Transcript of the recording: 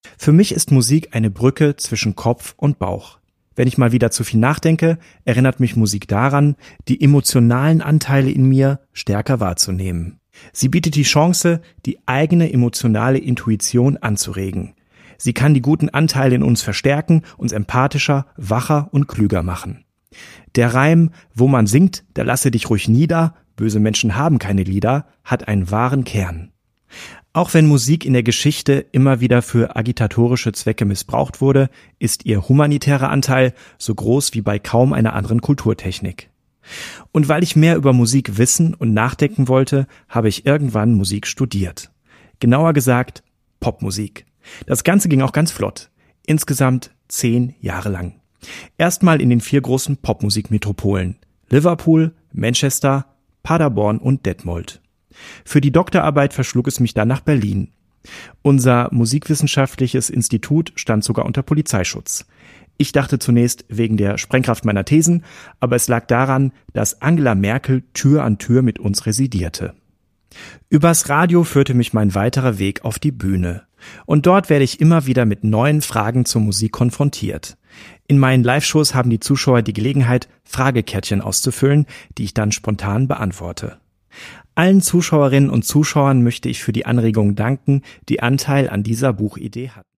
Für mich ist Musik eine Brücke zwischen Kopf und Bauch. Wenn ich mal wieder zu viel nachdenke, erinnert mich Musik daran, die emotionalen Anteile in mir stärker wahrzunehmen. Sie bietet die Chance, die eigene emotionale Intuition anzuregen. Sie kann die guten Anteile in uns verstärken, uns empathischer, wacher und klüger machen. Der Reim, wo man singt, da lasse dich ruhig nieder, böse Menschen haben keine Lieder, hat einen wahren Kern. Auch wenn Musik in der Geschichte immer wieder für agitatorische Zwecke missbraucht wurde, ist ihr humanitärer Anteil so groß wie bei kaum einer anderen Kulturtechnik. Und weil ich mehr über Musik wissen und nachdenken wollte, habe ich irgendwann Musik studiert. Genauer gesagt Popmusik. Das Ganze ging auch ganz flott. Insgesamt 10 Jahre lang. Erstmal in den 4 großen Popmusikmetropolen: Liverpool, Manchester, Paderborn und Detmold. Für die Doktorarbeit verschlug es mich dann nach Berlin. Unser musikwissenschaftliches Institut stand sogar unter Polizeischutz. Ich dachte zunächst wegen der Sprengkraft meiner Thesen, aber es lag daran, dass Angela Merkel Tür an Tür mit uns residierte. Übers Radio führte mich mein weiterer Weg auf die Bühne. Und dort werde ich immer wieder mit neuen Fragen zur Musik konfrontiert. In meinen Live-Shows haben die Zuschauer die Gelegenheit, Fragekärtchen auszufüllen, die ich dann spontan beantworte. Allen Zuschauerinnen und Zuschauern möchte ich für die Anregungen danken, die Anteil an dieser Buchidee hatten.